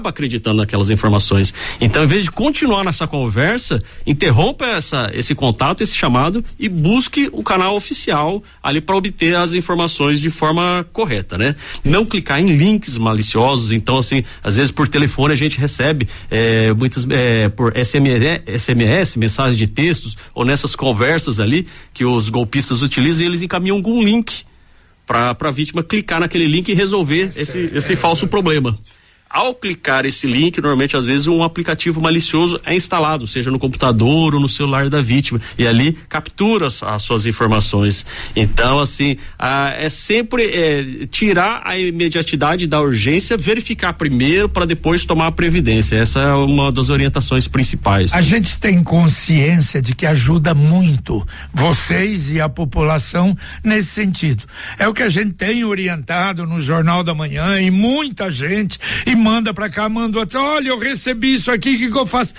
acreditando naquelas informações. Então, em vez de continuar nessa conversa, interrompa esse contato, esse chamado e busque o canal oficial ali para obter as informações de forma correta, né? Não clicar em links maliciosos. Então, assim, às vezes por telefone a gente recebe muitas por SMS, mensagens de textos, ou nessas conversas ali que os golpistas utilizam, e eles encaminham algum link para a vítima clicar naquele link e resolver esse falso problema. Ao clicar esse link, normalmente, às vezes, um aplicativo malicioso é instalado, seja no computador ou no celular da vítima, e ali captura as suas informações. Então, assim, é sempre tirar a imediatidade da urgência, verificar primeiro para depois tomar a previdência. Essa é uma das orientações principais. A gente tem consciência de que ajuda muito vocês e a população nesse sentido. É o que a gente tem orientado no Jornal da Manhã, e muita gente, e manda pra cá, manda outro, olha, eu recebi isso aqui, o que eu faço?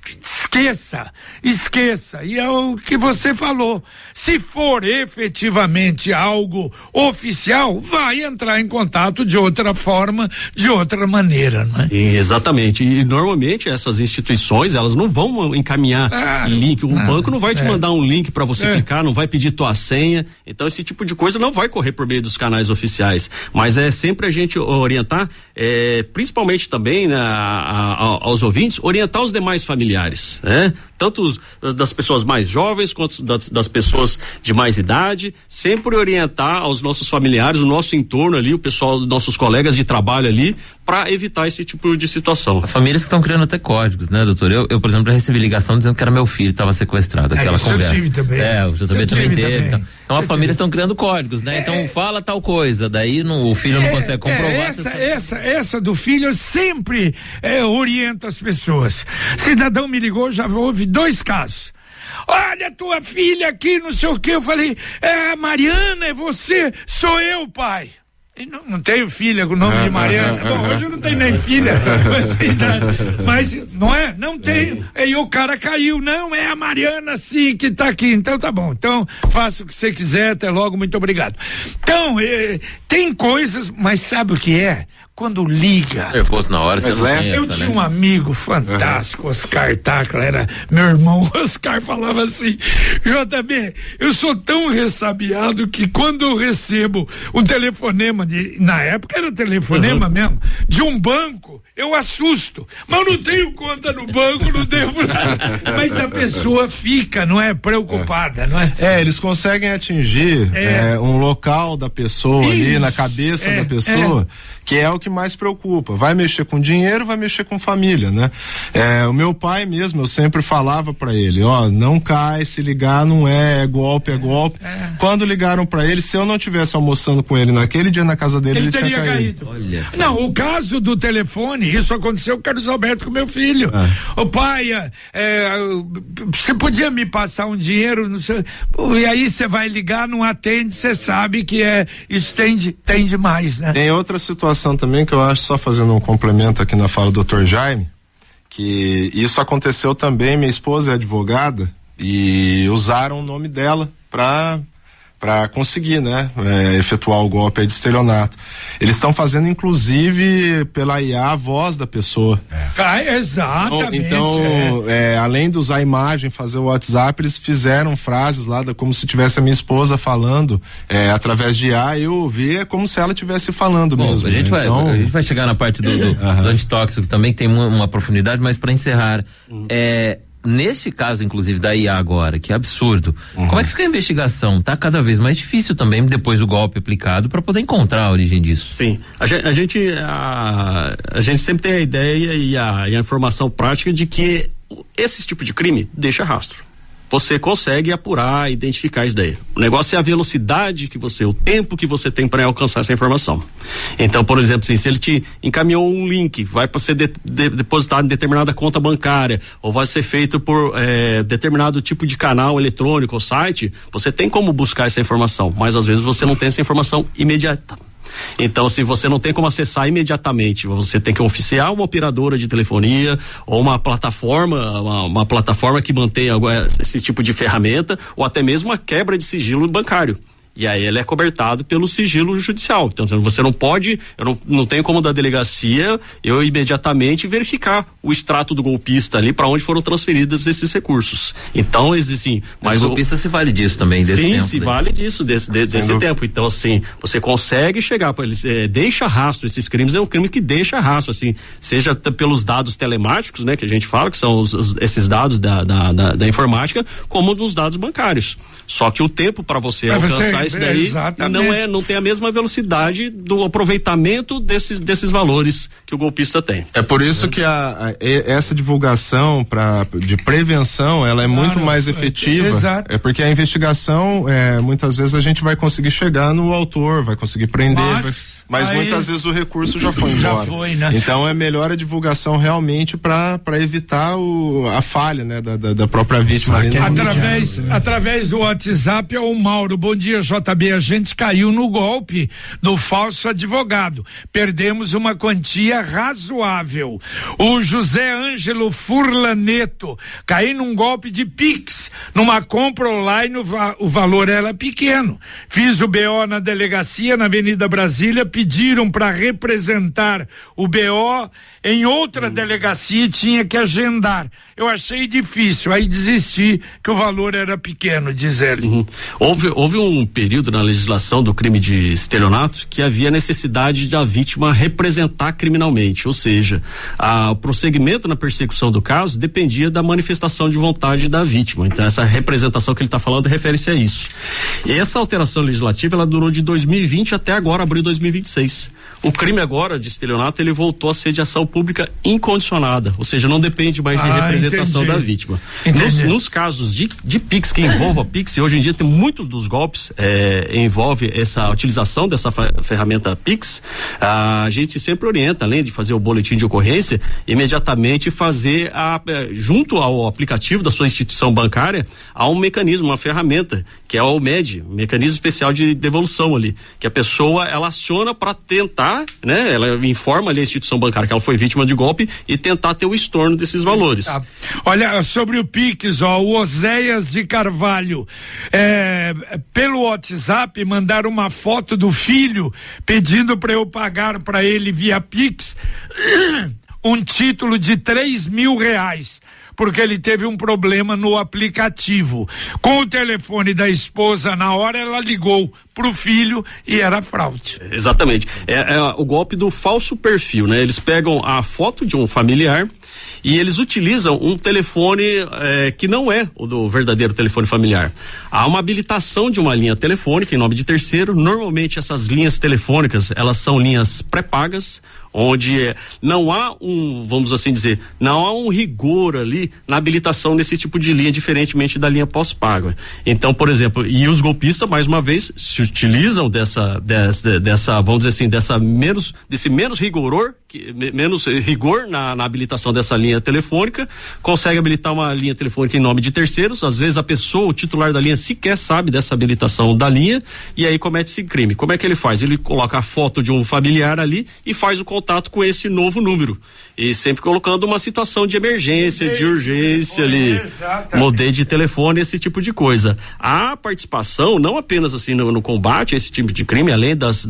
Esqueça, e é o que você falou, se for efetivamente algo oficial, vai entrar em contato de outra forma, de outra maneira, não é? Exatamente, e normalmente essas instituições, elas não vão encaminhar link, banco não vai te mandar um link para você clicar, não vai pedir tua senha, então esse tipo de coisa não vai correr por meio dos canais oficiais, mas é sempre a gente orientar, principalmente também aos ouvintes, orientar os demais familiares, né? Tanto das pessoas mais jovens quanto das pessoas de mais idade, sempre orientar aos nossos familiares, o nosso entorno ali, o pessoal dos nossos colegas de trabalho ali, para evitar esse tipo de situação. As famílias estão criando até códigos, né, doutor? Eu, por exemplo, já recebi ligação dizendo que era meu filho que estava sequestrado, aquela conversa. Eu também. O também teve. Então as famílias estão criando códigos, né? Então fala tal coisa, daí o filho não consegue comprovar. Essa do filho eu sempre oriento as pessoas. Cidadão me ligou, já houve 2 casos. Olha, tua filha aqui, não sei o que. Eu falei, Mariana, é você? Sou eu, pai. Não tenho filha com o nome de Mariana. Bom, hoje eu não tenho nem filha com essa idade. Mas, não é? Não tenho. E o cara caiu. Não, é a Mariana sim que tá aqui. Então tá bom. Então, faça o que você quiser. Até logo. Muito obrigado. Então, tem coisas, mas sabe o que é? Quando liga. Eu fosse na hora, eu tinha um amigo fantástico, Oscar Tacla, era meu irmão. Oscar falava assim: JB, eu sou tão ressabiado que quando eu recebo um telefonema na época era telefonema mesmo, de um banco, eu assusto, mas eu não tenho conta no banco, não devo nada. Mas a pessoa fica, não é, preocupada, não é? Eles conseguem atingir um local da pessoa ali, na cabeça da pessoa, que é o que mais preocupa. Vai mexer com dinheiro, vai mexer com família, né? O meu pai mesmo, eu sempre falava pra ele, não cai, se ligar não é golpe, é golpe. Quando ligaram pra ele, se eu não tivesse almoçando com ele naquele dia na casa dele, ele teria caído. Não, o caso do telefone, isso aconteceu com o Carlos Alberto, com meu filho. O pai, você podia me passar um dinheiro, não sei, e aí você vai ligar, não atende, você sabe que isso tem demais, né? Tem outra situação também que eu acho, só fazendo um complemento aqui na fala do Dr. Jaime, que isso aconteceu também, minha esposa é advogada e usaram o nome dela para conseguir, né, efetuar o golpe aí de estelionato. Eles estão fazendo, inclusive, pela IA, a voz da pessoa. Exatamente. Então, além de usar a imagem, fazer o WhatsApp, eles fizeram frases lá, como se tivesse a minha esposa falando, através de IA, eu ouvi, como se ela estivesse falando mesmo. A gente vai chegar na parte do antitóxico também, que tem uma profundidade, mas para encerrar, neste caso, inclusive, da IA agora, que é absurdo, como é que fica a investigação? Tá cada vez mais difícil também, depois do golpe aplicado, para poder encontrar a origem disso. Sim, a gente sempre tem a ideia e a informação prática de que esse tipo de crime deixa rastro. Você consegue apurar, identificar isso daí. O negócio é a velocidade o tempo que você tem para alcançar essa informação. Então, por exemplo, se ele te encaminhou um link, vai para ser depositado em determinada conta bancária, ou vai ser feito por determinado tipo de canal eletrônico ou site, você tem como buscar essa informação, mas às vezes você não tem essa informação imediata. Então, se você não tem como acessar imediatamente, você tem que oficiar uma operadora de telefonia ou uma plataforma que mantenha esse tipo de ferramenta, ou até mesmo a quebra de sigilo bancário. E aí ele é cobertado pelo sigilo judicial. Então você não pode, eu não tenho como da delegacia eu imediatamente verificar o extrato do golpista ali para onde foram transferidos esses recursos. Então existem, mas o golpista se vale disso também desse tempo. Sim, se vale disso desse tempo. Então assim, você consegue chegar para eles, deixa rastro, esses crimes é um crime que deixa rastro, assim, seja pelos dados telemáticos, né, que a gente fala que são esses dados da informática, como nos dados bancários. Só que o tempo para você alcançar isso daí não tem a mesma velocidade do aproveitamento desses valores que o golpista tem. É por isso que essa divulgação de prevenção, ela é muito mais efetiva. É porque a investigação, muitas vezes a gente vai conseguir chegar no autor, vai conseguir prender, mas muitas vezes o recurso já foi embora. Já foi, né? Então é melhor a divulgação realmente para evitar a falha, né, da própria vítima. Através do WhatsApp, o Mauro, bom dia, JB, a gente caiu no golpe do falso advogado, perdemos uma quantia razoável. O José Ângelo Furlaneto, caí num golpe de Pix, numa compra online, o valor era pequeno, fiz o BO na delegacia na Avenida Brasília, pediram para representar o BO em outra delegacia e tinha que agendar. Eu achei difícil, aí desisti que o valor era pequeno, diz ele. Uhum. Houve um período na legislação do crime de estelionato que havia necessidade de a vítima representar criminalmente, ou seja, o prosseguimento na persecução do caso dependia da manifestação de vontade da vítima. Então essa representação que ele está falando refere-se a isso. E essa alteração legislativa ela durou de 2020 até agora, abril de 2026. O crime agora de estelionato ele voltou a ser de ação pública incondicionada, ou seja, não depende mais de representação da vítima. Nos casos de Pix, que envolva Pix, e hoje em dia tem muitos dos golpes envolve essa utilização dessa ferramenta Pix, a gente sempre orienta, além de fazer o boletim de ocorrência, imediatamente fazer junto ao aplicativo da sua instituição bancária, há um mecanismo, uma ferramenta, que é o MED, mecanismo especial de devolução ali, que a pessoa, ela aciona para tentar, né, ela informa ali a instituição bancária que ela foi vítima de golpe e tentar ter o estorno desses valores. Olha, sobre o Pix, o Oséias de Carvalho, pelo WhatsApp mandaram uma foto do filho pedindo para eu pagar para ele via Pix um título de R$3.000, porque ele teve um problema no aplicativo. Com o telefone da esposa, na hora ela ligou pro filho e era fraude. Exatamente. É o golpe do falso perfil, né? Eles pegam a foto de um familiar e eles utilizam um telefone que não é o do verdadeiro telefone familiar. Há uma habilitação de uma linha telefônica em nome de terceiro. Normalmente essas linhas telefônicas, elas são linhas pré-pagas, onde não há vamos assim dizer, não há um rigor ali na habilitação desse tipo de linha, diferentemente da linha pós-paga. Então, por exemplo, e os golpistas, mais uma vez, se utilizam dessa vamos dizer assim, desse menos rigor na habilitação dessa linha telefônica, consegue habilitar uma linha telefônica em nome de terceiros, às vezes a pessoa, o titular da linha, sequer sabe dessa habilitação da linha, e aí comete esse crime. Como é que ele faz? Ele coloca a foto de um familiar ali e faz o contato com esse novo número, e sempre colocando uma situação de emergência, de urgência ali, mudei de telefone, esse tipo de coisa. A participação, não apenas assim no combate a esse tipo de crime, além das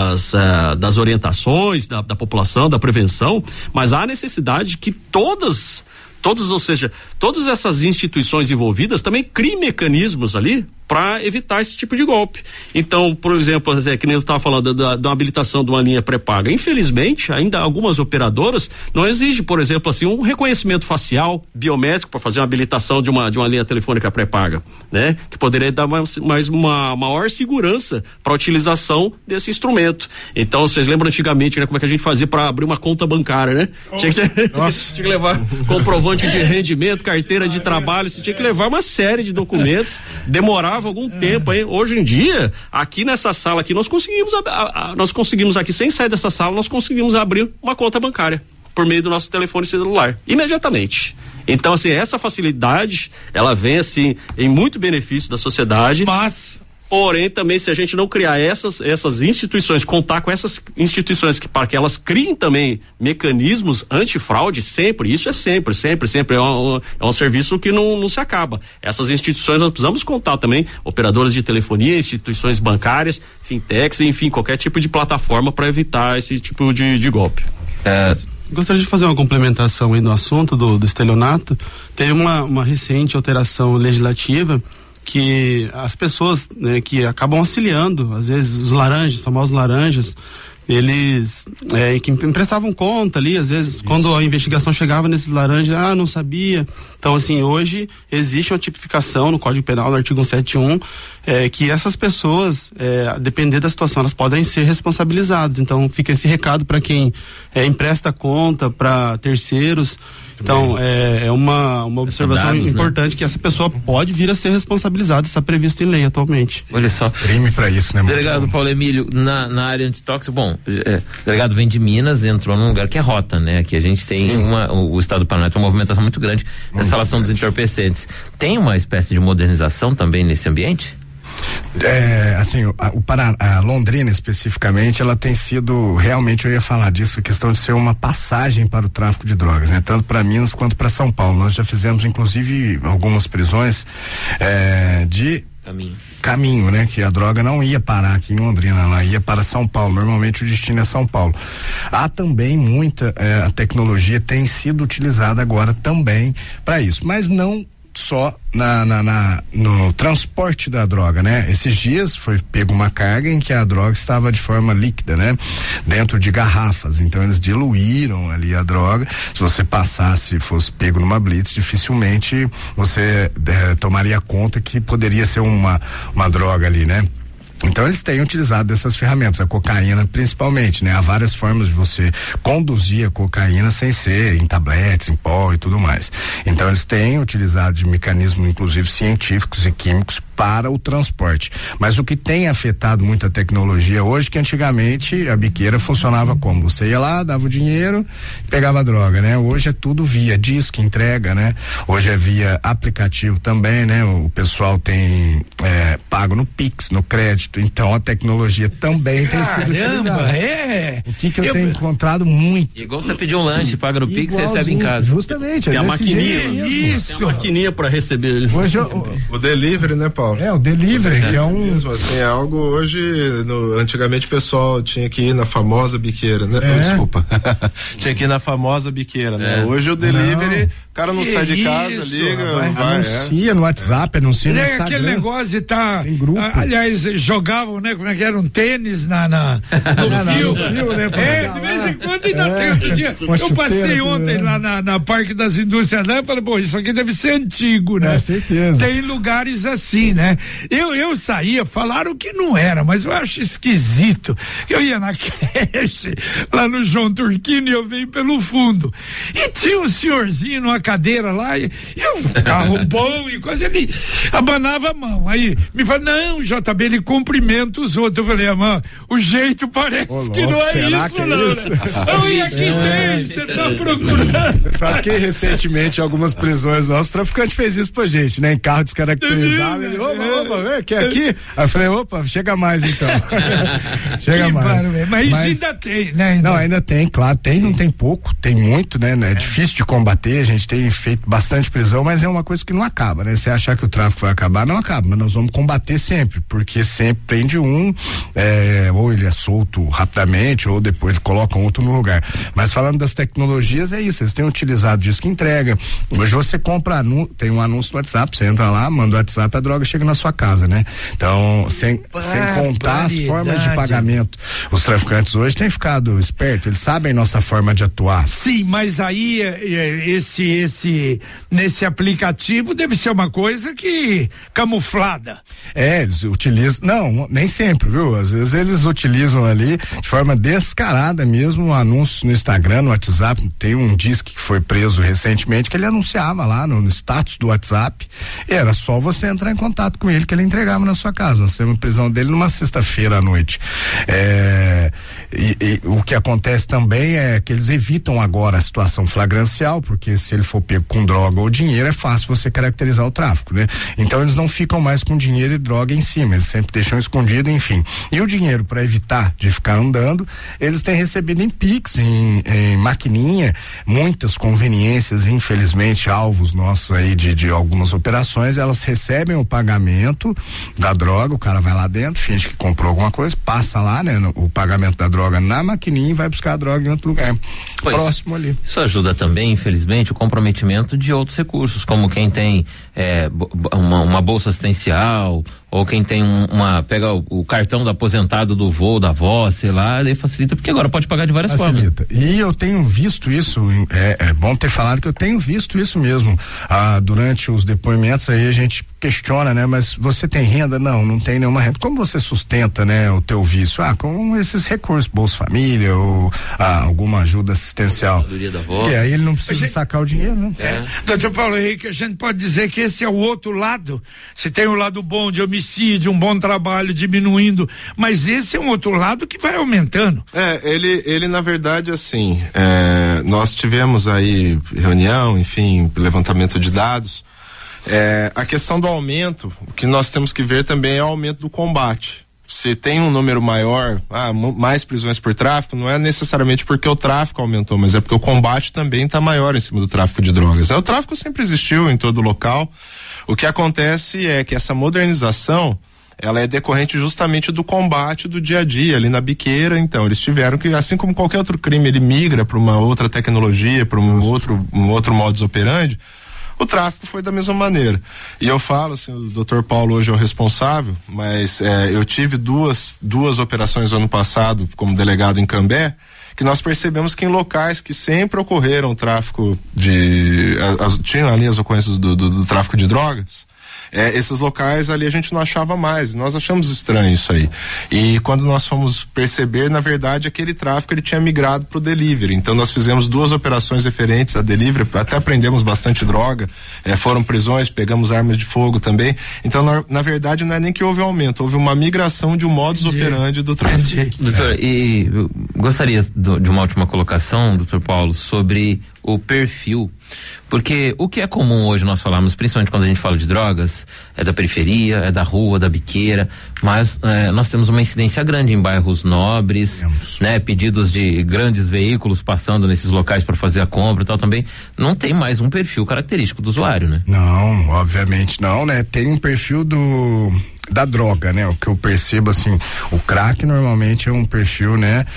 orientações da população, da prevenção, mas há necessidade que todas, ou seja, todas essas instituições envolvidas também criem mecanismos ali para evitar esse tipo de golpe. Então, por exemplo, que nem eu estava falando da habilitação de uma linha pré-paga. Infelizmente, ainda algumas operadoras não exigem, por exemplo, assim, um reconhecimento facial, biométrico para fazer uma habilitação de uma linha telefônica pré-paga, né? Que poderia dar mais uma maior segurança para a utilização desse instrumento. Então, vocês lembram antigamente, né, como é que a gente fazia para abrir uma conta bancária, né? Tinha que levar comprovante de rendimento, carteira de trabalho, você tinha que levar uma série de documentos, demorava algum tempo, hein? Hoje em dia, aqui nessa sala aqui, nós conseguimos aqui, sem sair dessa sala, nós conseguimos abrir uma conta bancária por meio do nosso telefone celular, imediatamente. Então, assim, essa facilidade, ela vem, assim, em muito benefício da sociedade. Mas Porém, também, se a gente não criar essas instituições, contar com essas instituições para que elas criem também mecanismos antifraude, isso é sempre é um serviço que não se acaba. Essas instituições nós precisamos contar também, operadoras de telefonia, instituições bancárias, fintechs, enfim, qualquer tipo de plataforma para evitar esse tipo de golpe. Gostaria de fazer uma complementação aí no assunto do estelionato. Teve uma recente alteração legislativa que as pessoas, né, que acabam auxiliando, às vezes os famosos laranjas, eles que emprestavam conta ali, às vezes quando a investigação chegava nesses laranjas, não sabia. Então, assim, hoje existe uma tipificação no Código Penal, no artigo 171, que essas pessoas, a depender da situação, elas podem ser responsabilizadas. Então, fica esse recado para quem empresta conta para terceiros. Então, é uma observação importante, né? Que essa pessoa pode vir a ser responsabilizada, está previsto em lei atualmente. Olha só. Crime para isso, né? Delegado Paulo Emílio, na área antitóxica, bom, o delegado vem de Minas, entrou num lugar que é rota, né? Aqui a gente tem o estado do Paraná tem uma movimentação muito grande na instalação dos entorpecentes. Tem uma espécie de modernização também nesse ambiente? A Londrina especificamente, ela tem sido, realmente eu ia falar disso, a questão de ser uma passagem para o tráfico de drogas, né? Tanto para Minas quanto para São Paulo. Nós já fizemos inclusive algumas prisões de caminho, né? Que a droga não ia parar aqui em Londrina, ela ia para São Paulo. Normalmente o destino é São Paulo. Há também a tecnologia tem sido utilizada agora também para isso, mas não só no transporte da droga, né? Esses dias foi pego uma carga em que a droga estava de forma líquida, né? Dentro de garrafas, então eles diluíram ali a droga. Se você fosse pego numa blitz, dificilmente você tomaria conta que poderia ser uma droga ali, né? Então eles têm utilizado dessas ferramentas, a cocaína principalmente, né? Há várias formas de você conduzir a cocaína sem ser em tabletes, em pó e tudo mais. Então eles têm utilizado de mecanismos, inclusive científicos e químicos, para o transporte. Mas o que tem afetado muito a tecnologia hoje, que antigamente a biqueira funcionava como? Você ia lá, dava o dinheiro, pegava a droga, né? Hoje é tudo via disque, entrega, né? Hoje é via aplicativo também, né? O pessoal tem pago no Pix, no crédito, então a tecnologia também tem sido utilizada. O que eu tenho encontrado muito. Igual você pedir um lanche, paga no Pix, você recebe em casa. Justamente. Tem a maquininha. Isso. Tem a maquininha para receber. Hoje o delivery, né, Paulo? O delivery, que é mesmo assim, é algo hoje, antigamente o pessoal tinha que ir na famosa biqueira, né? Desculpa. Tinha que ir na famosa biqueira, né? Hoje o delivery, o cara não sai de casa, liga, vai. Anuncia no WhatsApp, anuncia no Instagram. Aquele negócio de em grupo. Aliás, jogavam, né? Como é que era? Um tênis no fio. Né, de vez em quando ainda tem outro dia. Eu passei ontem lá na Parque das Indústrias, né? Falei, isso aqui deve ser antigo, né? Certeza. Tem lugares assim, né? Eu saía, falaram que não era, mas eu acho esquisito. Eu ia na creche, lá no João Turquino, e eu venho pelo fundo. E tinha um senhorzinho numa cadeira lá, e eu, carro bom e coisa, ele abanava a mão. Aí me fala, não, JB, ele cumprimenta os outros. Eu falei, mano, o jeito parece que não é isso, não, né? E aqui tem, você tá procurando. Você sabe que recentemente, em algumas prisões nossos, o traficante fez isso pra gente, né? Em carro descaracterizado, ele, opa, quer aqui? Aí eu falei, chega mais então. Chega mais. Mas ainda tem, né? Não, ainda tem, claro, não tem pouco, tem muito, né? É difícil de combater, a gente tem feito bastante prisão, mas é uma coisa que não acaba, né? Você achar que o tráfico vai acabar, não acaba, mas nós vamos combater sempre, porque sempre prende ou ele é solto rapidamente, ou depois colocam outro no lugar. Mas falando das tecnologias, é isso, eles têm utilizado disco entrega. Hoje você compra, tem um anúncio no WhatsApp, você entra lá, manda o WhatsApp, a droga chega na sua casa, né? Então, sem contar as formas de pagamento. Os traficantes hoje têm ficado espertos, eles sabem nossa forma de atuar. Sim, mas aí nesse aplicativo deve ser uma coisa que camuflada. Eles utilizam, não, nem sempre, viu? Às vezes eles utilizam ali de forma descarada mesmo, anúncios no Instagram, no WhatsApp. Tem um disque que foi preso recentemente que ele anunciava lá no status do WhatsApp, e era só você entrar em contato com ele que ele entregava na sua casa. Nós temos prisão dele numa sexta-feira à noite. E o que acontece também é que eles evitam agora a situação flagrancial, porque se ele for pego com droga ou dinheiro, é fácil você caracterizar o tráfico, né? Então eles não ficam mais com dinheiro e droga em cima, eles sempre deixam escondido, enfim. E o dinheiro, para evitar de ficar andando, eles têm recebido em Pix, em maquininha, muitas conveniências, infelizmente, alvos nossos aí de algumas operações, elas recebem o pagamento da droga, o cara vai lá dentro, finge que comprou alguma coisa, passa lá, né, o pagamento da droga na maquininha e vai buscar a droga em outro lugar, próximo ali. Isso ajuda também, infelizmente, o comprometimento de outros recursos, como quem tem uma bolsa assistencial, ou quem tem pega o cartão do aposentado do vô, da avó, sei lá, daí facilita, porque agora pode pagar de várias formas. E eu tenho visto isso, é bom ter falado que eu tenho visto isso mesmo, durante os depoimentos aí a gente questiona, né, mas você tem renda? Não tem nenhuma renda. Como você sustenta, né, o teu vício? Com esses recursos, Bolsa Família ou alguma ajuda assistencial. E aí ele não precisa sacar o dinheiro, né? Doutor Paulo Henrique, a gente pode dizer que esse é o outro lado. Você tem o lado bom de homicídio, um bom trabalho diminuindo, mas esse é um outro lado que vai aumentando. Ele na verdade, assim, nós tivemos aí reunião, enfim, levantamento de dados. A questão do aumento, o que nós temos que ver também é o aumento do combate. Se tem um número maior, mais prisões por tráfico, não é necessariamente porque o tráfico aumentou, mas é porque o combate também está maior em cima do tráfico de drogas. O tráfico sempre existiu em todo local. O que acontece é que essa modernização, ela é decorrente justamente do combate do dia a dia ali na biqueira. Então eles tiveram que, assim como qualquer outro crime, ele migra para uma outra tecnologia, para um outro modus operandi. O tráfico foi da mesma maneira. E eu falo assim, o Dr. Paulo hoje é o responsável, mas eu tive duas operações ano passado como delegado em Cambé, que nós percebemos que em locais que sempre ocorreram tráfico tinham ali as ocorrências do tráfico de drogas, esses locais ali a gente não achava mais, nós achamos estranho isso aí. E quando nós fomos perceber, na verdade, aquele tráfico ele tinha migrado pro delivery. Então nós fizemos 2 operações referentes a delivery, até prendemos bastante droga, foram prisões, pegamos armas de fogo também. Então na verdade não é nem que houve um aumento, houve uma migração de um modus operandi do tráfico. Doutor, e eu gostaria de uma última colocação, doutor Paulo, sobre o perfil, porque o que é comum hoje nós falarmos, principalmente quando a gente fala de drogas, é da periferia, é da rua, da biqueira, mas nós temos uma incidência grande em bairros nobres, né? Pedidos de grandes veículos passando nesses locais para fazer a compra e tal também, não tem mais um perfil característico do usuário, né? Não, obviamente não, né? Tem um perfil da droga, né? O que eu percebo, assim, o crack normalmente é um perfil, né?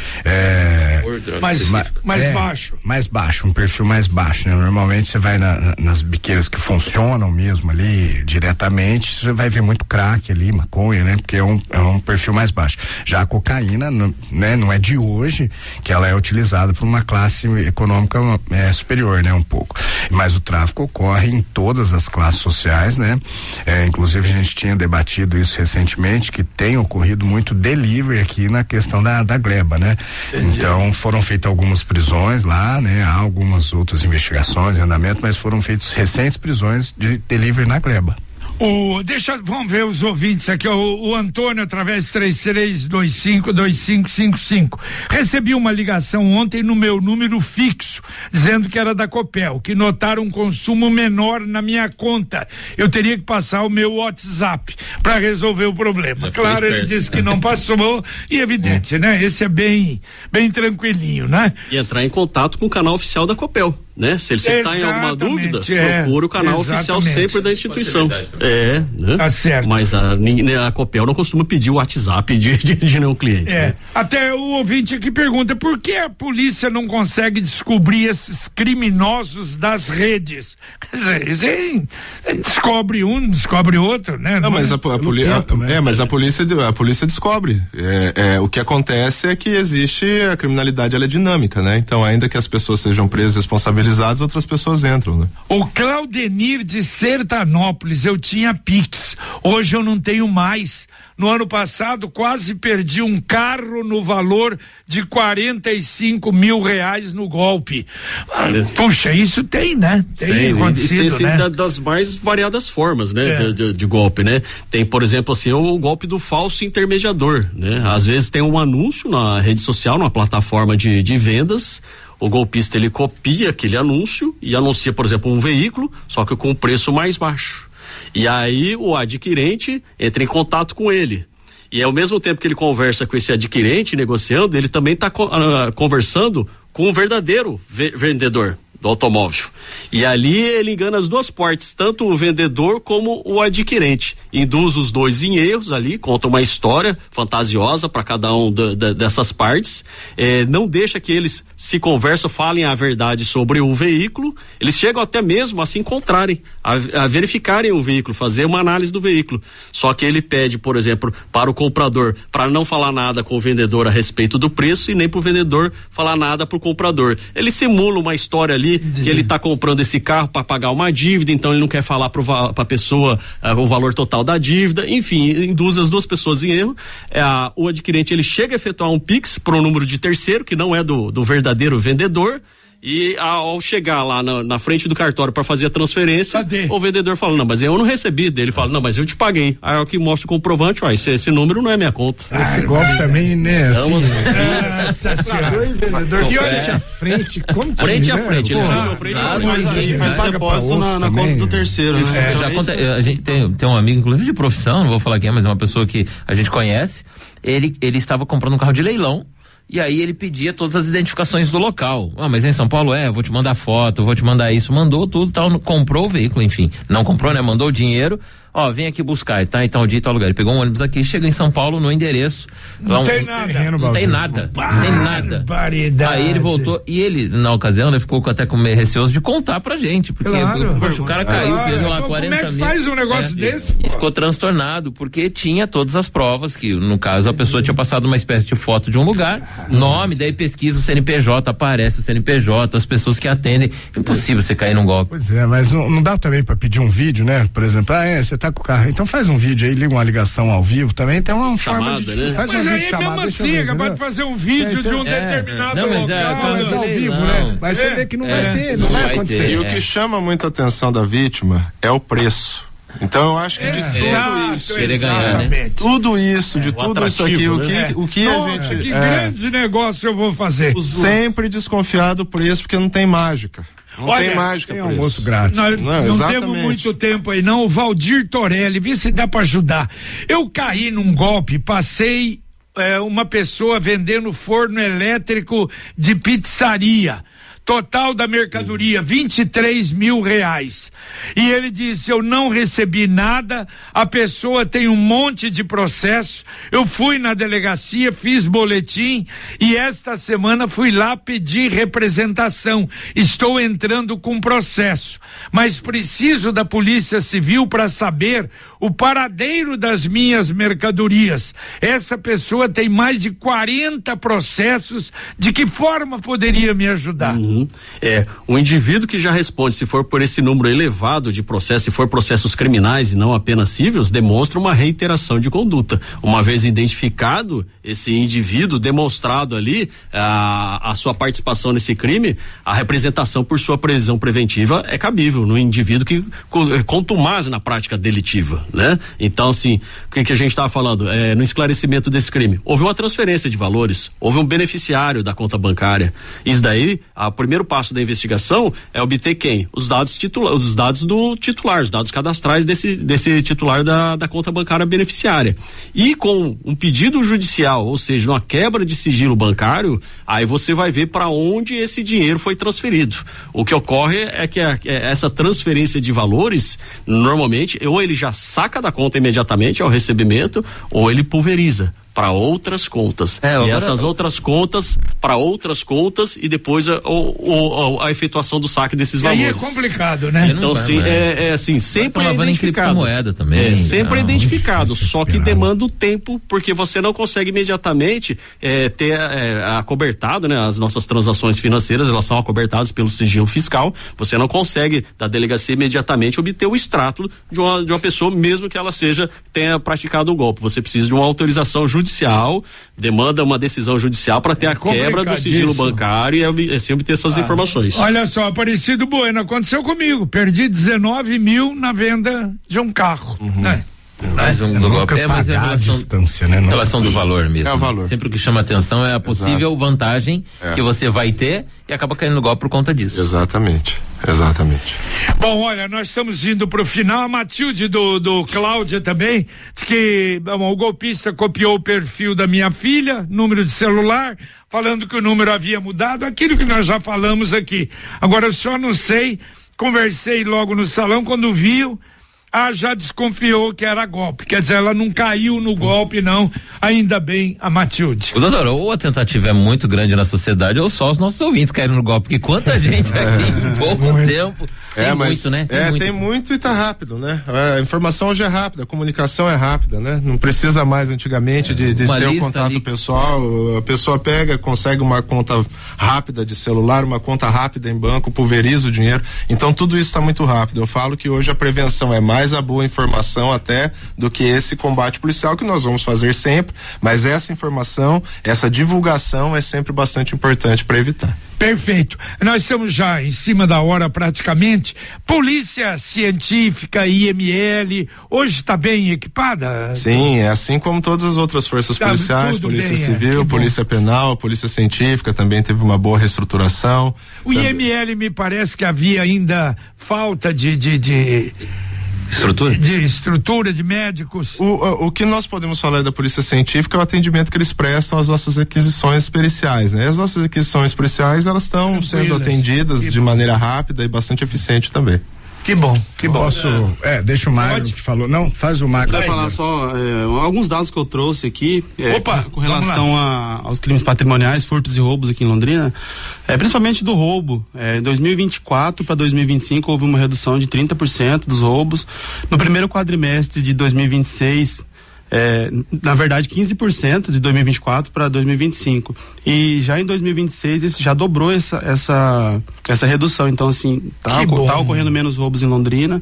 Mais baixo. Mais baixo, um perfil mais baixo, né? Normalmente você vai nas biqueiras que funcionam mesmo ali, diretamente, você vai ver muito crack ali, maconha, né? Porque é um perfil mais baixo. Já a cocaína, né? Não é de hoje que ela é utilizada por uma classe econômica superior, né? Um pouco. Mas o tráfico ocorre em todas as classes sociais, né? Inclusive a gente tinha debatido isso recentemente, que tem ocorrido muito delivery aqui na questão da gleba, né? Então foram feitas algumas prisões lá, né? Há algumas outras investigações em andamento, mas foram feitas recentes prisões de delivery na gleba. Vamos ver os ouvintes aqui, o Antônio, através de 33252555. Recebi uma ligação ontem no meu número fixo, dizendo que era da Copel, que notaram um consumo menor na minha conta. Eu teria que passar o meu WhatsApp para resolver o problema. Claro, ele disse que não passou, e evidente, né? Esse é bem tranquilinho, né? E entrar em contato com o canal oficial da Copel, né? Se ele está em alguma dúvida, procura o canal oficial sempre da instituição. Né? Tá certo. Mas a Copel não costuma pedir o WhatsApp de nenhum cliente. Né? Até o ouvinte aqui pergunta por que a polícia não consegue descobrir esses criminosos das redes? Quer dizer, descobre um, descobre outro, né? Não, mas a polícia descobre. O que acontece é que existe a criminalidade, ela é dinâmica, né? Então, ainda que as pessoas sejam presas, responsabilizadas, autorizados, outras pessoas entram, né? O Claudenir de Sertanópolis, eu tinha Pix, hoje eu não tenho mais. No ano passado quase perdi um carro no valor de R$45 mil no golpe. Puxa, isso tem, né? Tem acontecido, tem, né? Das mais variadas formas, né? De golpe, né? Tem, por exemplo, assim, o golpe do falso intermediador, né? Às vezes tem um anúncio na rede social, numa plataforma de vendas. O golpista, ele copia aquele anúncio e anuncia, por exemplo, um veículo, só que com um preço mais baixo. E aí o adquirente entra em contato com ele. E ao mesmo tempo que ele conversa com esse adquirente, negociando, ele também está conversando com o verdadeiro vendedor do automóvel. E ali ele engana as duas partes, tanto o vendedor como o adquirente. Induz os dois em erros ali, conta uma história fantasiosa para cada um dessas partes. Não deixa que eles se conversam, falem a verdade sobre o veículo. Eles chegam até mesmo a se encontrarem, a verificarem o veículo, fazer uma análise do veículo. Só que ele pede, por exemplo, para o comprador, para não falar nada com o vendedor a respeito do preço e nem para o vendedor falar nada para o comprador. Ele simula uma história ali que ele está comprando esse carro para pagar uma dívida, então ele não quer falar para a pessoa o valor total da dívida, enfim, induz as duas pessoas em erro. O adquirente, ele chega a efetuar um Pix para um número de terceiro, que não é do verdadeiro vendedor, e ao chegar lá na frente do cartório para fazer a transferência, o vendedor fala, não, mas eu não recebi. Ele fala, não, mas eu te paguei. Aí é o que mostra o comprovante, esse número não é minha conta. Esse golpe também, né? Frente à frente, como que frente a frente, eles ficam frente a frente. Faz depósito na conta do terceiro, né? A gente tem um amigo, inclusive de profissão, não vou falar quem é, mas é uma pessoa que a gente conhece. Ele estava comprando um carro de leilão. E aí ele pedia todas as identificações do local. Mas em São Paulo eu vou te mandar foto, vou te mandar isso. Mandou tudo, tal, comprou o veículo, enfim. Não comprou, né? Mandou o dinheiro. Vem aqui buscar, tá? Então, dia e tal lugar. Ele pegou um ônibus aqui, chega em São Paulo no endereço. Não tem nada. Não tem nada. Aí ele voltou e ele, na ocasião, ele ficou até com meio receoso de contar pra gente. Porque o cara caiu, perdeu lá 40 mil. Como é que faz um negócio desse? E ficou transtornado, porque tinha todas as provas, que no caso a pessoa tinha passado uma espécie de foto de um lugar, nome, daí pesquisa o CNPJ, aparece o CNPJ, as pessoas que atendem. Impossível você cair num golpe. Pois é, mas não dá também pra pedir um vídeo, né? Por exemplo, você tá com o carro, então faz um vídeo aí, liga uma ligação ao vivo também, tem uma chamada, forma de né? faz mas uma aí chamada, assim, acabar de fazer um vídeo de um determinado local. Mas ao vivo, né? Mas você vê que não vai ter, não vai acontecer. E o que chama muita atenção da vítima é o preço. Então eu acho que de tudo isso, tudo isso, de tudo isso aqui, o que a gente, que grande negócio eu vou fazer. Sempre desconfiar do preço, porque não tem mágica. Não tem mágica, tem almoço grátis. Não temos muito tempo aí não. O Valdir Torelli, vê se dá pra ajudar. Eu caí num golpe, passei uma pessoa vendendo forno elétrico de pizzaria. Total da mercadoria, R$23 mil. E ele disse, eu não recebi nada, a pessoa tem um monte de processo, eu fui na delegacia, fiz boletim e esta semana fui lá pedir representação. Estou entrando com processo, mas preciso da Polícia Civil para saber o paradeiro das minhas mercadorias. Essa pessoa tem mais de 40 processos, de que forma poderia me ajudar? O indivíduo que já responde, se for por esse número elevado de processos, se for processos criminais e não apenas cíveis, demonstra uma reiteração de conduta. Uma vez identificado esse indivíduo, demonstrado ali a sua participação nesse crime, a representação por sua prisão preventiva é cabível no indivíduo que contumaz na prática delitiva, né? Então, assim, o que a gente estava falando? No esclarecimento desse crime, houve uma transferência de valores, houve um beneficiário da conta bancária. Isso daí, o primeiro passo da investigação é obter quem? Os dados do titular, os dados cadastrais desse titular da conta bancária beneficiária. E com um pedido judicial, ou seja, uma quebra de sigilo bancário, aí você vai ver para onde esse dinheiro foi transferido. O que ocorre é que essa transferência de valores, normalmente, ou ele já saca da conta imediatamente ao recebimento, ou ele pulveriza para outras contas. E essas outras contas para outras contas e depois a efetuação do saque desses valores. Aí é complicado, né? Então, sim, assim, sempre é identificado. Moeda também. Sempre é identificado, só que demanda o tempo, porque você não consegue imediatamente ter acobertado, né? As nossas transações financeiras, elas são acobertadas pelo sigilo fiscal, você não consegue da delegacia imediatamente obter o extrato de uma pessoa, mesmo que ela tenha praticado um golpe. Você precisa de uma autorização judicial, demanda uma decisão judicial para ter a quebra do sigilo bancário e assim obter essas informações. Olha só, Aparecido Bueno, aconteceu comigo, perdi 19 mil na venda de um carro, né? Mais um do golpe. Mas é a distância, né? Relação do valor mesmo. É o valor. Sempre o que chama atenção é a possível vantagem que você vai ter e acaba caindo no golpe por conta disso. Exatamente. Bom, olha, nós estamos indo pro final. A Matilde do Cláudia também diz que o golpista copiou o perfil da minha filha, número de celular, falando que o número havia mudado, aquilo que nós já falamos aqui. Agora eu só não sei, conversei logo no salão, quando viu, já desconfiou que era golpe. Quer dizer, ela não caiu no golpe, não. Ainda bem, a Matilde. Doutor, ou a tentativa é muito grande na sociedade, ou só os nossos ouvintes caíram no golpe, porque quanta gente aqui em pouco tempo. Tem muito, né? Tem muito e tá rápido, né? A informação hoje é rápida, a comunicação é rápida, né? Não precisa mais antigamente de ter o contato ali pessoal. A pessoa consegue uma conta rápida de celular, uma conta rápida em banco, pulveriza o dinheiro. Então tudo isso está muito rápido. Eu falo que hoje a prevenção é mais a boa informação até do que esse combate policial que nós vamos fazer sempre, mas essa informação, essa divulgação é sempre bastante importante para evitar. Perfeito. Nós estamos já em cima da hora praticamente. Polícia Científica, IML, hoje está bem equipada? Sim, é assim como todas as outras forças policiais, Polícia Civil, Polícia Penal, Polícia Científica também teve uma boa reestruturação. O IML me parece que havia ainda falta de estrutura de médicos. O que nós podemos falar da Polícia Científica é o atendimento que eles prestam às nossas requisições periciais, né? As nossas requisições periciais, elas estão sendo atendidas de maneira rápida e bastante eficiente também. Que bom. Deixa o Magno que falou. Não, faz o Magno. Eu quero falar só alguns dados que eu trouxe aqui com relação aos crimes patrimoniais, furtos e roubos aqui em Londrina, principalmente do roubo. Em 2024 para 2025 houve uma redução de 30% dos roubos. No primeiro quadrimestre de 2026, na verdade 15% de 2024 para 2025, e já em 2026 esse já dobrou essa redução. Então assim, tá ocorrendo menos roubos em Londrina.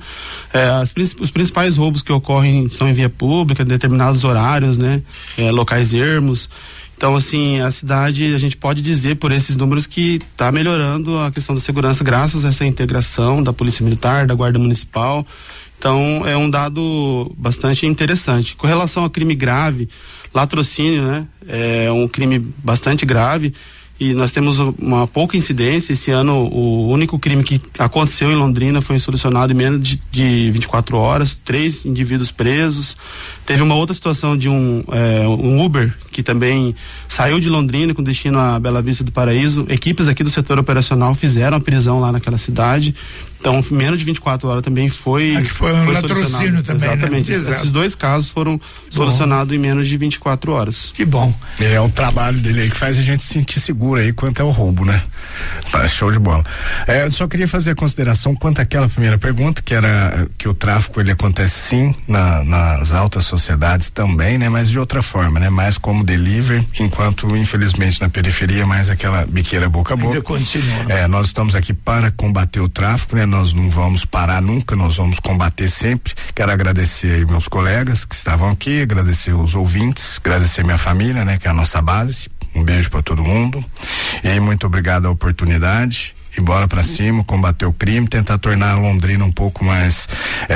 Os principais roubos que ocorrem são em via pública, em determinados horários, né? Locais ermos. Então, assim, a cidade, a gente pode dizer por esses números que está melhorando a questão da segurança graças a essa integração da Polícia Militar, da Guarda Municipal. Então, é um dado bastante interessante. Com relação ao crime grave, latrocínio, né? É um crime bastante grave e nós temos uma pouca incidência. Esse ano, o único crime que aconteceu em Londrina foi solucionado em menos de 24 horas, 3 indivíduos presos. Teve uma outra situação de um Uber que também saiu de Londrina com destino a Bela Vista do Paraíso. Equipes aqui do setor operacional fizeram a prisão lá naquela cidade. Então, menos de 24 horas também foi um latrocínio também. Exatamente. Né? Esses dois casos foram solucionados em menos de 24 horas. Que bom. É o trabalho dele aí que faz a gente se sentir seguro aí quanto é o roubo, né? Show de bola. Eu só queria fazer a consideração quanto àquela primeira pergunta, que era que o tráfico ele acontece sim nas altas sociedades também, né? Mas de outra forma, né? Mais como delivery, enquanto infelizmente na periferia mais aquela biqueira boca a boca. Ainda continua. Nós estamos aqui para combater o tráfico, né? Nós não vamos parar nunca, nós vamos combater sempre. Quero agradecer aí meus colegas que estavam aqui, agradecer os ouvintes, agradecer minha família, né? Que é a nossa base. Um beijo para todo mundo e muito obrigado a oportunidade. E bora pra cima, combater o crime, tentar tornar a Londrina um pouco mais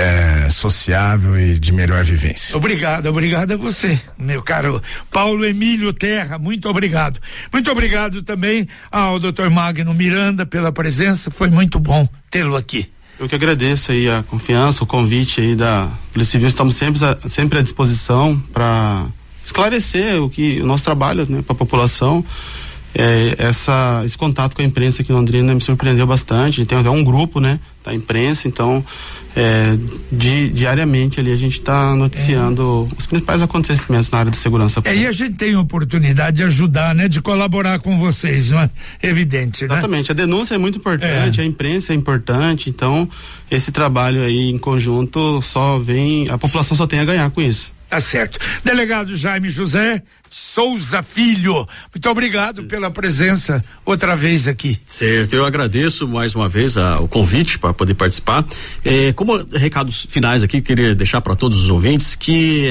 sociável e de melhor vivência. Obrigado a você, meu caro Paulo Emílio Terra, muito obrigado. Muito obrigado também ao Dr. Magno Miranda pela presença, foi muito bom tê-lo aqui. Eu que agradeço aí a confiança, o convite aí da Polícia Civil, estamos sempre à disposição para esclarecer o nosso trabalho, né, para a população. Esse contato com a imprensa aqui em Londrina me surpreendeu bastante. Tem até um grupo, né, da imprensa, então diariamente ali a gente está noticiando os principais acontecimentos na área de segurança pública. E a gente tem a oportunidade de ajudar, né? De colaborar com vocês, não é? Evidente, né? Exatamente, a denúncia é muito importante, a imprensa é importante, então esse trabalho aí em conjunto a população só tem a ganhar com isso. Tá certo. Delegado Jaime José Souza Filho, muito obrigado pela presença outra vez aqui. Certo, eu agradeço mais uma vez o convite para poder participar. Como recados finais aqui, queria deixar para todos os ouvintes que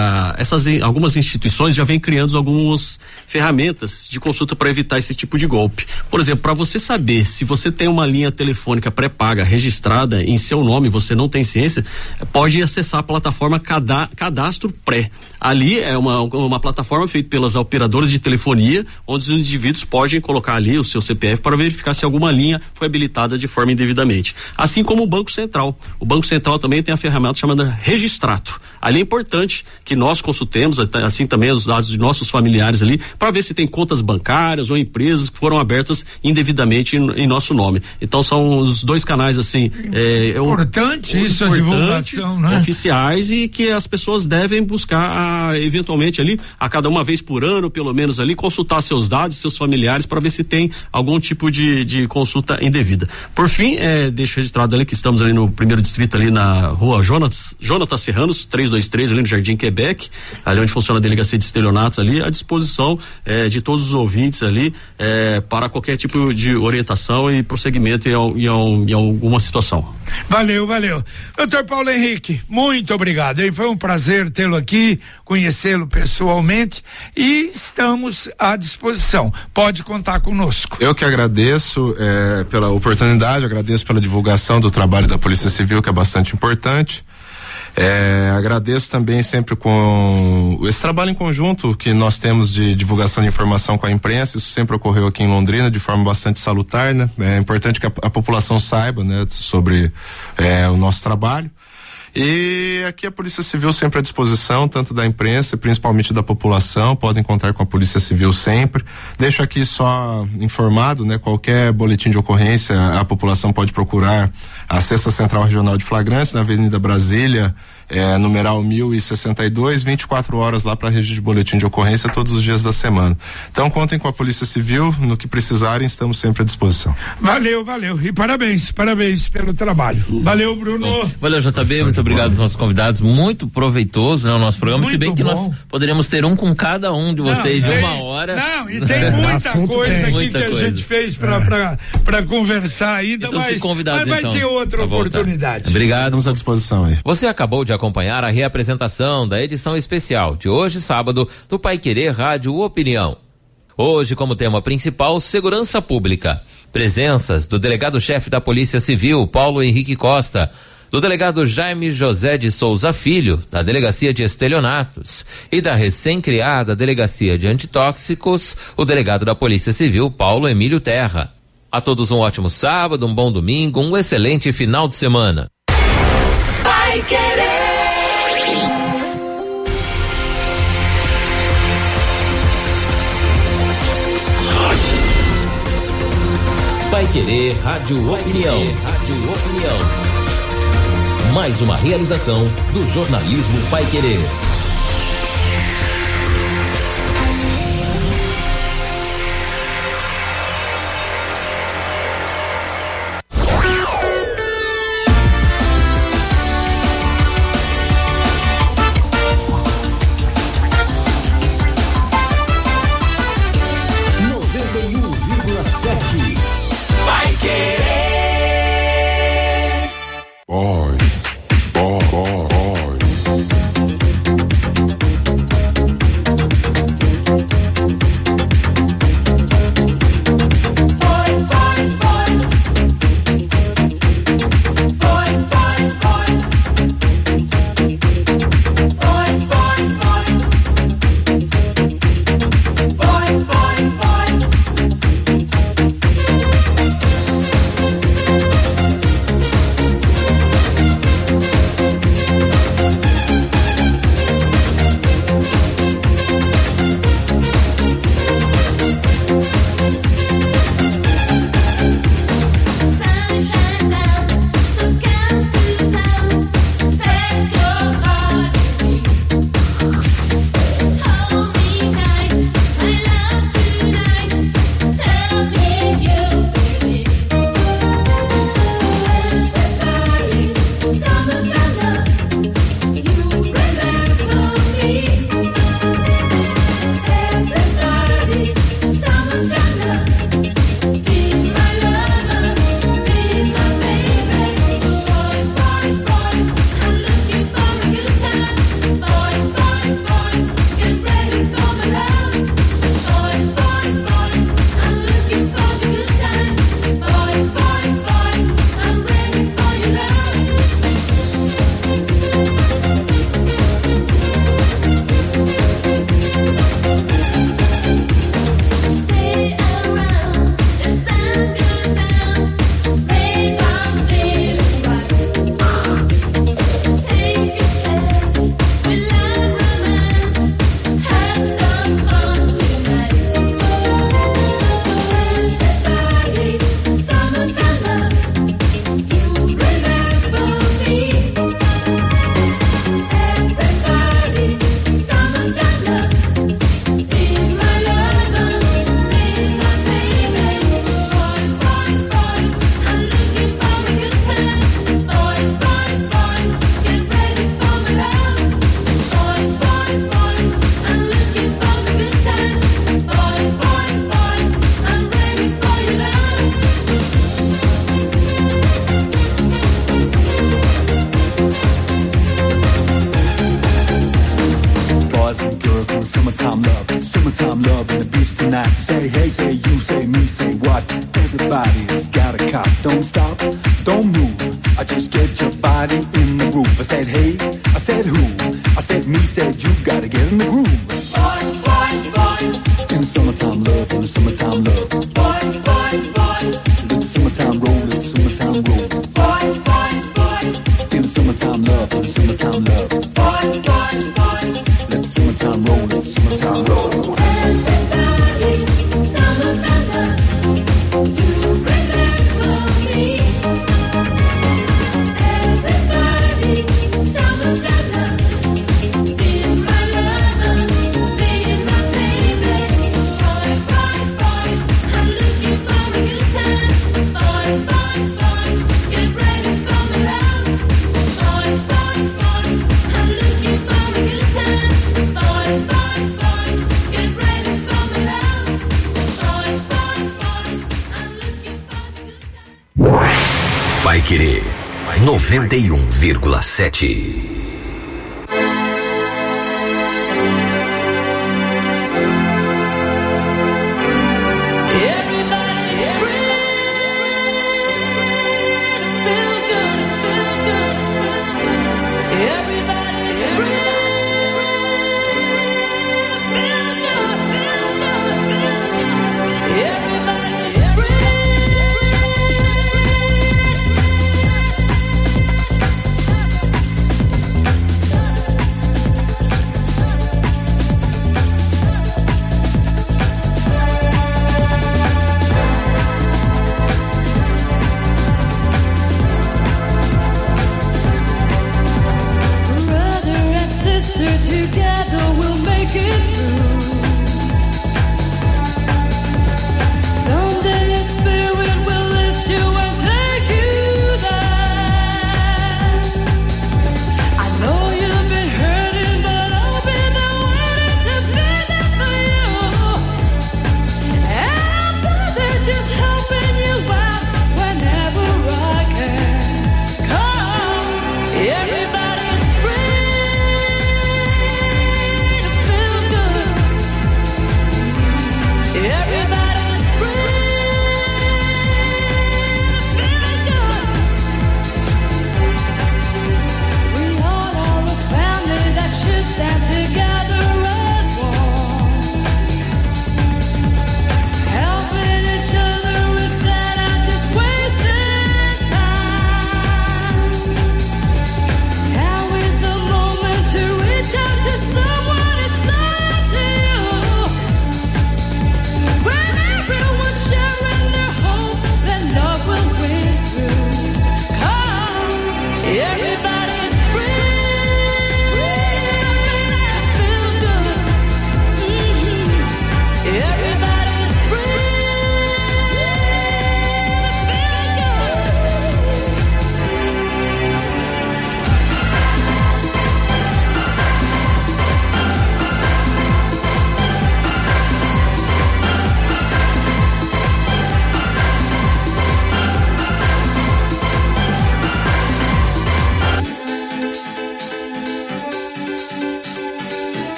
algumas instituições já vêm criando algumas ferramentas de consulta para evitar esse tipo de golpe. Por exemplo, para você saber se você tem uma linha telefônica pré-paga registrada em seu nome, você não tem ciência, pode acessar a plataforma Cadastro Pré. Ali é uma plataforma feita pelas operadoras de telefonia, onde os indivíduos podem colocar ali o seu CPF para verificar se alguma linha foi habilitada de forma indevidamente. Assim como o Banco Central. O Banco Central também tem a ferramenta chamada Registrato. Ali é importante que nós consultemos, assim também os dados de nossos familiares ali, para ver se tem contas bancárias ou empresas que foram abertas indevidamente em nosso nome. Então são os dois canais assim. Importante isso, a divulgação, né? Oficiais, e que as pessoas devem buscar eventualmente ali, a cada uma vez por ano, pelo menos ali, consultar seus dados, seus familiares, para ver se tem algum tipo de consulta indevida. Por fim, deixo registrado ali que estamos ali no 1º distrito, ali na rua Jonathan Serranos, 323, ali no Jardim Quebec, ali onde funciona a delegacia de estelionatos ali, à disposição de todos os ouvintes ali, para qualquer tipo de orientação e prosseguimento em alguma situação. Valeu. Doutor Paulo Henrique, muito obrigado, hein? Foi um prazer tê-lo aqui, conhecê-lo pessoalmente, e estamos à disposição. Pode contar conosco. Eu que agradeço pela oportunidade, agradeço pela divulgação do trabalho da Polícia Civil, que é bastante importante. Agradeço também sempre com esse trabalho em conjunto que nós temos de divulgação de informação com a imprensa. Isso sempre ocorreu aqui em Londrina de forma bastante salutar, né? É importante que a população saiba, né, sobre o nosso trabalho. E aqui a Polícia Civil sempre à disposição, tanto da imprensa, principalmente da população, podem contar com a Polícia Civil sempre. Deixo aqui só informado, né, qualquer boletim de ocorrência, a população pode procurar a 6ª Central Regional de Flagrância, na Avenida Brasília, numeral 1062, 24 horas lá para registro de boletim de ocorrência todos os dias da semana. Então contem com a Polícia Civil, no que precisarem, estamos sempre à disposição. Valeu, e parabéns pelo trabalho. Valeu, Bruno. Valeu, JB, muito obrigado aos nossos convidados, muito proveitoso, né, o nosso programa, muito se bem que nós poderíamos ter um com cada um de vocês de uma hora. Não, e tem muita coisa aqui que a gente fez para conversar ainda, então, mas vai ter outra oportunidade. Obrigado. Estamos à disposição aí. Você acabou de acompanhar a reapresentação da edição especial de hoje, sábado, do Paiquerê Rádio Opinião. Hoje, como tema principal, segurança pública. Presenças do delegado-chefe da Polícia Civil, Paulo Henrique Costa, do delegado Jaime José de Souza Filho, da Delegacia de Estelionatos, e da recém-criada Delegacia de Antitóxicos, o delegado da Polícia Civil, Paulo Emílio Terra. A todos um ótimo sábado, um bom domingo, um excelente final de semana. Paiquerê Rádio Opinião. Mais uma realização do jornalismo Paiquerê. Say hey, say you, say me, say what? Everybody's got a cop. Don't stop, don't move. I just get your body in the groove. I said hey, I said who? I said me, said you. Gotta get in the groove. Boys, boys, boys. In the summertime love, in the summertime love. Boys, boys, boys. Let the summertime roll, let the summertime roll. Boys, boys, boys. In the summertime love, in the summertime love. Boys, boys, boys. Let the summertime roll, let the summertime roll. Paiquerê 91,7.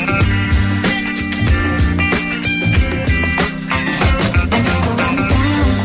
I never went down.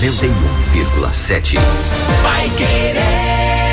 91,7. Vai Querer.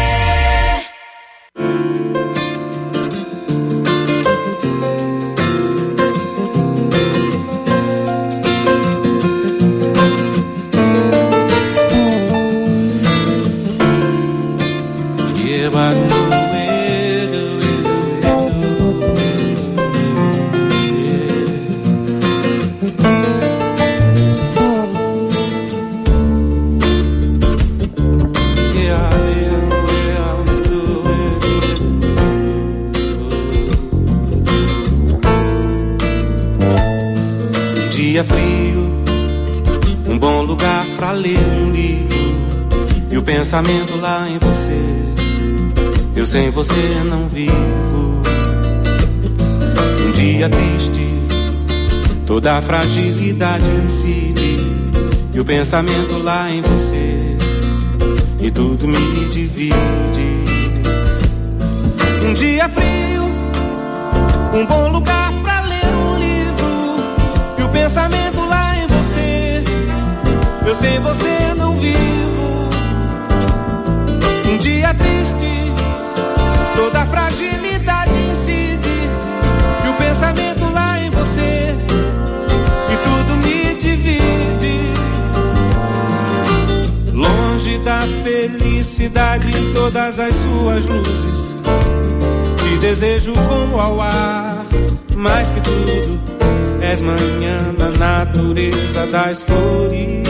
Dia frio, um bom lugar pra ler um livro e o pensamento lá em você. Eu sem você não vivo. Um dia triste, toda a fragilidade incide e o pensamento lá em você e tudo me divide. Um dia frio, um bom lugar pra ler um livro e o pensamento lá em você. Eu sem você não vivo. Um dia triste, toda a fragilidade incide e o pensamento lá em você e tudo me divide. Longe da felicidade em todas as suas luzes, te desejo como ao ar, mais que tudo és manhã na natureza das flores.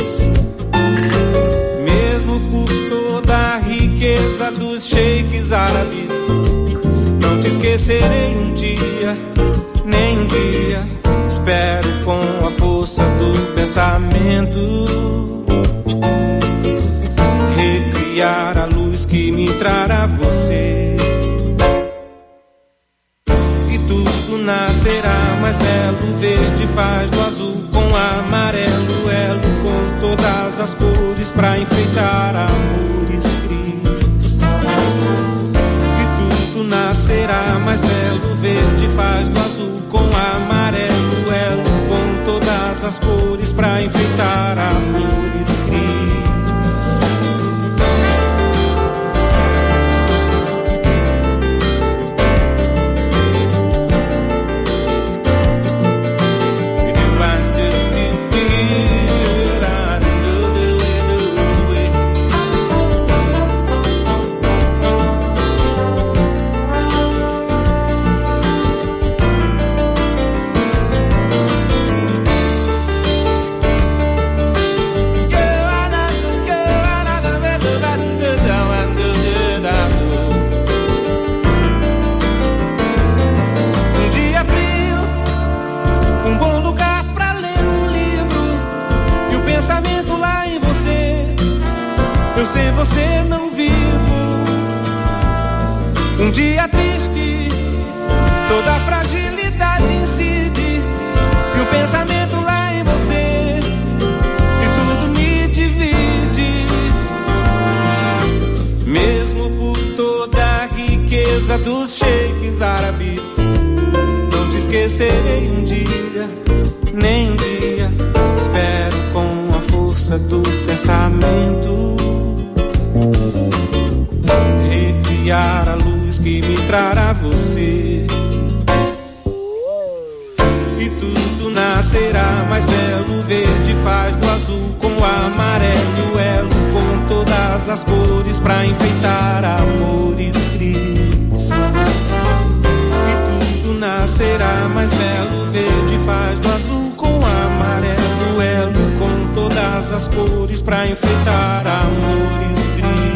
Mesmo por toda a riqueza dos sheiks árabes, não te esquecerei um dia, nem um dia. Espero com a força do pensamento recriar a luz que me trará você. E tudo nascerá mais belo, verde faz do azul com amarelo, elo com todas as cores pra enfeitar amores cris. E tudo nascerá mais belo, verde faz do azul com amarelo, elo com todas as cores pra enfeitar amores cris. Sem você não vivo. Um dia triste, toda a fragilidade incide e o pensamento lá em você e tudo me divide. Mesmo por toda a riqueza dos sheiks árabes, não te esquecerei um dia, nem um dia. Espero com a força do pensamento recriar a luz que me trará você. E tudo nascerá mais belo, verde faz do azul com o amarelo, elo com todas as cores pra enfeitar amores cris. E tudo nascerá mais belo, verde faz do azul com o amarelo, elo com todas as cores pra enfeitar amores cris.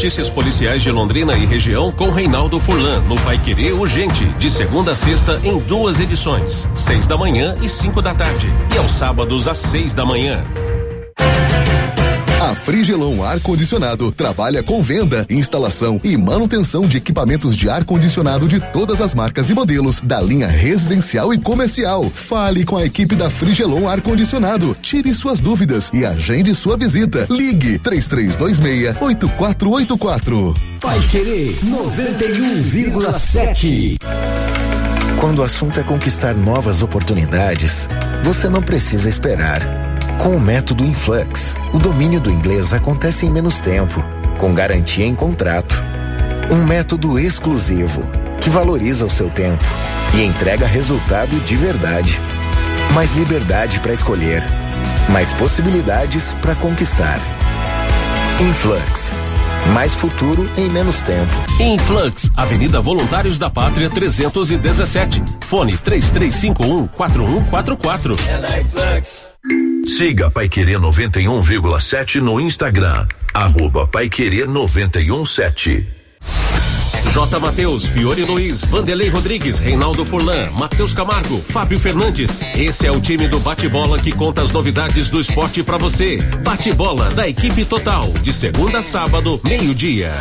notícias policiais de Londrina e região com Reinaldo Furlan, no Paiquerê Urgente, de segunda a sexta em 2 edições, 6 da manhã e 5 da tarde, e aos sábados às 6 da manhã. A Frigelon Ar-Condicionado trabalha com venda, instalação e manutenção de equipamentos de ar-condicionado de todas as marcas e modelos da linha residencial e comercial. Fale com a equipe da Frigelon Ar-Condicionado. Tire suas dúvidas e agende sua visita. Ligue 3326-8484. Paiquerê 91,7. Quando o assunto é conquistar novas oportunidades, você não precisa esperar. Com o método Influx, o domínio do inglês acontece em menos tempo, com garantia em contrato. Um método exclusivo, que valoriza o seu tempo e entrega resultado de verdade. Mais liberdade para escolher, mais possibilidades para conquistar. Influx. Mais futuro em menos tempo. Influx, Avenida Voluntários da Pátria 317. Fone 3351-4144. Siga Paiquerê 91,7 no Instagram. @Paiquerê 91,7. J. Mateus, Fiore Luiz, Vanderlei Rodrigues, Reinaldo Furlan, Matheus Camargo, Fábio Fernandes. Esse é o time do Bate-Bola que conta as novidades do esporte pra você. Bate-Bola da equipe total, de segunda a sábado, 12:00.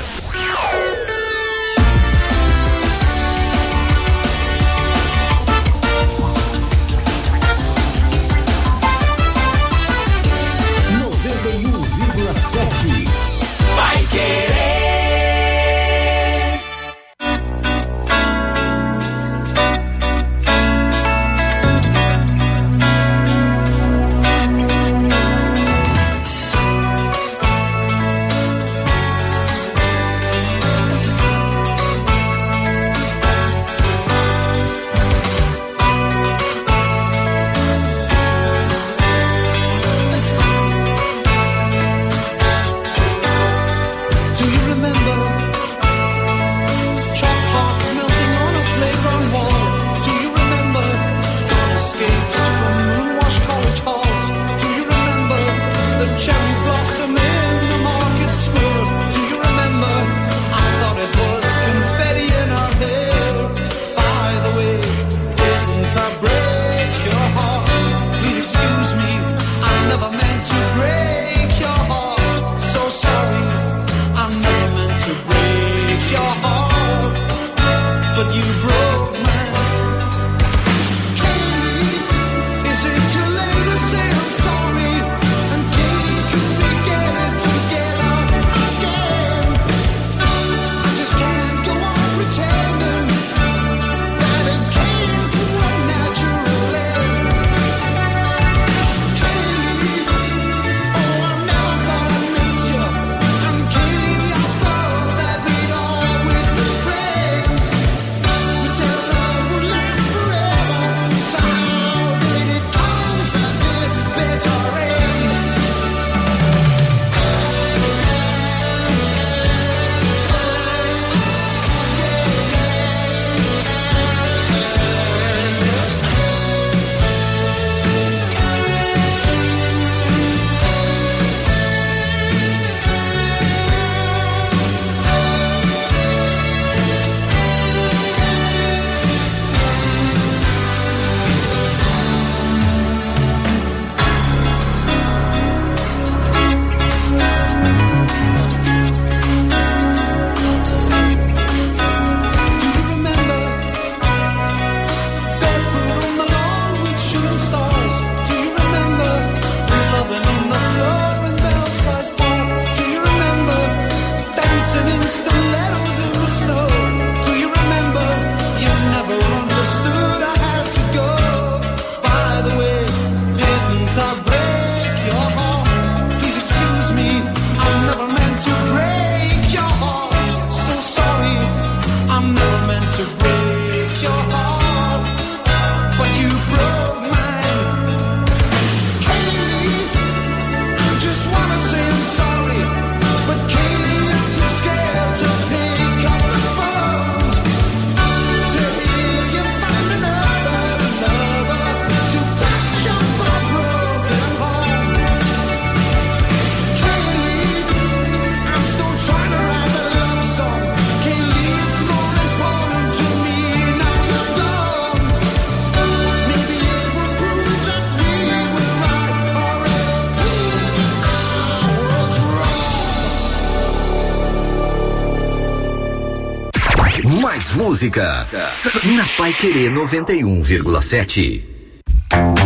música. Na Paiquerê 91,7.